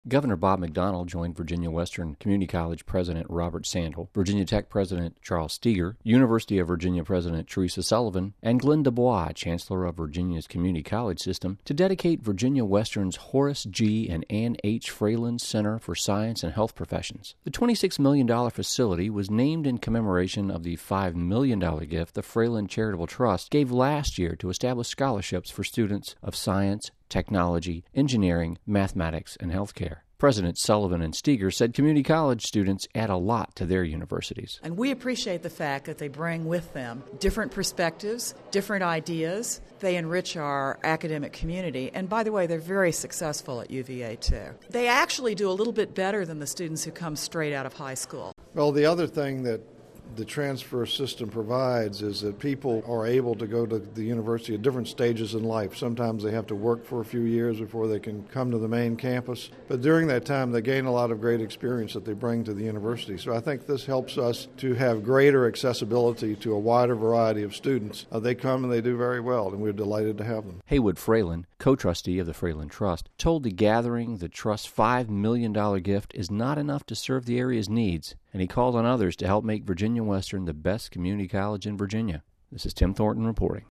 Governor Bob McDonnell joined Virginia Western Community College President Robert Sandel, Virginia Tech President Charles Steger, University of Virginia President Teresa Sullivan, and Glenn DuBois, Chancellor of Virginia's community college system, to dedicate Virginia Western's Horace G. and Ann H. Fralin Center for Science and Health Professions. The $26 million facility was named in commemoration of the $5 million gift the Fralin Charitable Trust gave last year to establish scholarships for students of science, technology, engineering, mathematics, and healthcare. Presidents Sullivan and Steger said community college students add a lot to their universities. And we appreciate the fact that they bring with them different perspectives, different ideas. They enrich our academic community. And by the way, they're very successful at UVA too. They actually do a little bit better than the students who come straight out of high school. Well, the other thing that the transfer system provides is that people are able to go to the university at different stages in life. Sometimes they have to work for a few years before they can come to the main campus. But during that time, they gain a lot of great experience that they bring to the university. So I think this helps us to have greater accessibility to a wider variety of students. They come and they do very well, and we're delighted to have them. Haywood Fralin, co-trustee of the Fralin Trust, told the gathering the Trust's $5 million gift is not enough to serve the area's needs, and he called on others to help make Virginia Western the best community college in Virginia. This is Tim Thornton reporting.